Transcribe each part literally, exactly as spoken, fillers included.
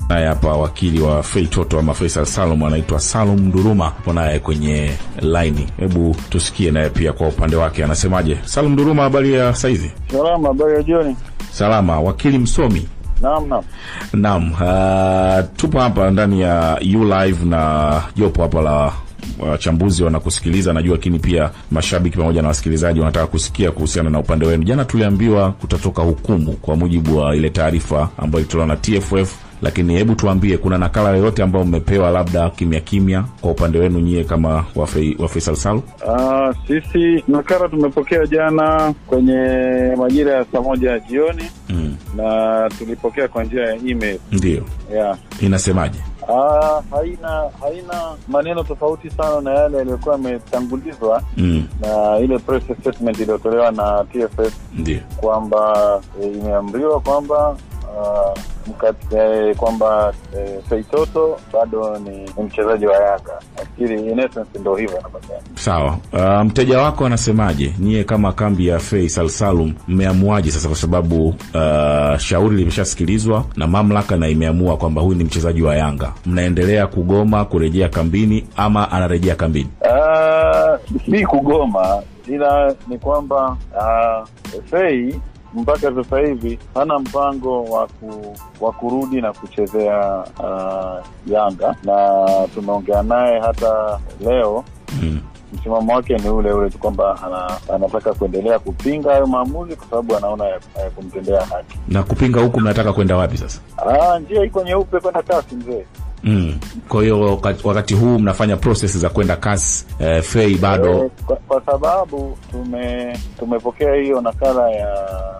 Naye hapa wakili wa Fei Toto ama Faisal Salum anaitwa Salum Nduruma naye kwenye line. Hebu tusikie naye pia kwa upande wake anasemaje. Salum Nduruma, habari ya saizi? Salama, habari ya jioni. Salama, wakili msomi. Naam, naam. Naam, uh, tupo hapa ndani ya U Live na jopo hapa la wachambuzi wanakusikiliza najua, lakini pia mashabiki pamoja na wasikilizaji wanataka kusikia kuhusiana na upande wenu. Jana tuliambiwa kutatoka hukumu kwa mujibu wa ile taarifa ambayo ilitolewa na T F F, lakini hebu tuambie kuna nakala yoyote ambayo mmepewa labda kimya kimya kwa upande wenu nyie kama wa Faisal Salum? Ah, sisi nakala tumepokea jana kwenye majira ya saa moja jioni. Mm. Na tulipokea kwa njia ya email. Ndio. Yeah. Inasemaje? Ah, haina haina maneno tofauti sana na yale yaliyokuwa yametangulizwa. Mm. Na ile press statement iliyotolewa na T F F. Ndio. Kwamba e, imeamriwa kwamba uh, mkate kwamba e, Fei Toto bado ni mchezaji wa Yanga. Nafikiri in essence ndio hivyo anapasema. Sawa. Uh, mteja wako anasemaje? Nyie kama kambi ya Faisal Salum mmeamuaje sasa, kwa sababu uh, shauri limeshasikilizwa na mamlaka na imeamua kwamba huyu ni mchezaji wa Yanga? Mnaendelea kugoma kurejea kambini ama anarejea kambini? Ah, uh, si kugoma, ila ni kwamba uh, Fei mpaka sasa hivi hana mpango wa waku, wa kurudi na kuchezea uh, Yanga, na tumeongea naye hata leo. Mm. Msimamo wake ni ule ule kwamba ana, anataka kuendelea kupinga hayo maamuzi kwa sababu anaona kumtendea haki. Na kupinga huku mnataka kwenda wapi sasa? Ah, njia iko nyeupe kwenda kasi mzee. Mm. Kwa hiyo wakati huu mnafanya process za kwenda kasi, eh, Fei bado eh, kwa, kwa sababu tume tumepokea hiyo nakala ya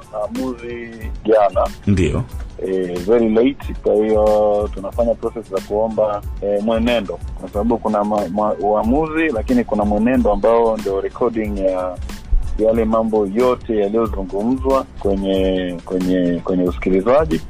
maamuzi jana. Ndio. Eh, very late. Kwa hiyo tunafanya process za kuomba eh, mwenendo, kwa sababu kuna uamuzi lakini kuna mwenendo ambao ndio recording ya yale mambo yote yaliyozungumzwa kwenye kwenye kwenye usikilizaji,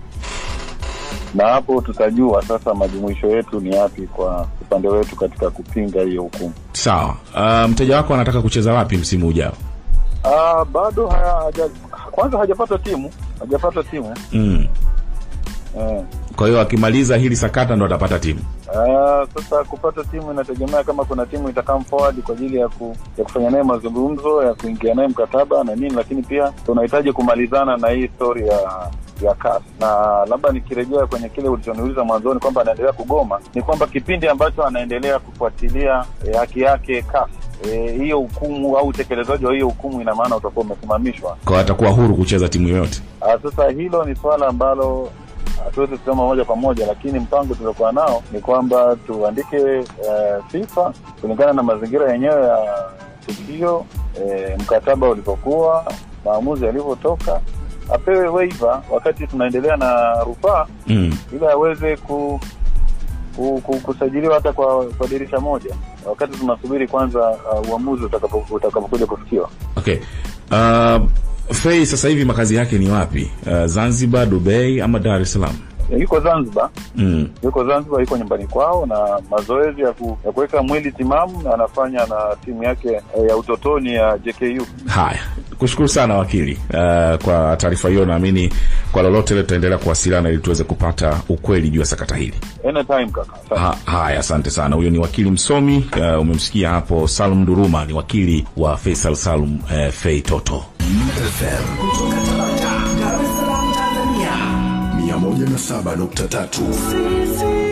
na hapo tutajua sasa majumuisho yetu ni yapi kwa upande wetu katika kupinga hiyo hukumu. Sawa. Uh, mteja wako anataka kucheza wapi msimu ujao? Ah, uh, bado haja kwanza hajapata timu, hajapata timu. Mm. Eh. Kwa hiyo akimaliza hili sakata ndo atapata timu. Ah, uh, sasa kupata timu inategemea kama kuna timu itakam forward kwa ajili ya, ku, ya kufanya naye mazungumzo, ya kuingia naye mkataba na nini, lakini pia tunahitaji kumalizana na hii story ya ya C A S. Na labda nikirejea kwenye kile ulichoniuliza mwanzoni kwamba anaendelea kugoma, ni kwamba kipindi ambacho anaendelea kufuatilia e, haki yake C A S, e, hiyo hukumu au utekelezaji wa hiyo hukumu ina maana utakuwa umesimamishwa. Kwa atakuwa huru kucheza timu yoyote. Ah, sasa hilo ni swala ambalo hatuwezi kusema moja kwa moja, lakini mpango tuliokuwa nao ni kwamba tuandike uh, FIFA kulingana na mazingira yenyewe ya tukio, uh, mkataba ulipokuwa, maamuzi yalivyotoka, apewe waiver wakati tunaendelea na rufaa. Mm. ili aweze ku, ku, ku kusajiliwa hata kwa, kwa dirisha moja wakati tunasubiri kwanza uh, uamuzi utakapokuja kufikiwa. Okay. Uh, Fei sasa hivi makazi yake ni wapi? Uh, Zanzibar, Dubai ama Dar es Salaam? Yuko Zanzibar. Mm. Yuko Zanzibar, yuko nyumbani kwao na mazoezi ya, ku, ya kuweka mwili timamu anafanya na timu yake ya utotoni ya J K U. Haya, kushukuru sana wakili uh, kwa taarifa hiyo. Naamini kwa lolote ile tutaendelea kuwasiliana ili tuweze kupata ukweli juu ya sakata hili. Anytime kaka. Ha, haya, asante sana. Huyo ni wakili msomi, uh, umemsikia hapo Salum Nduruma, ni wakili wa Faisal Salum uh, Fei Toto. F M kutoka Tabata, Dar es Salaam, Tanzania, mia moja na saba nukta tatu.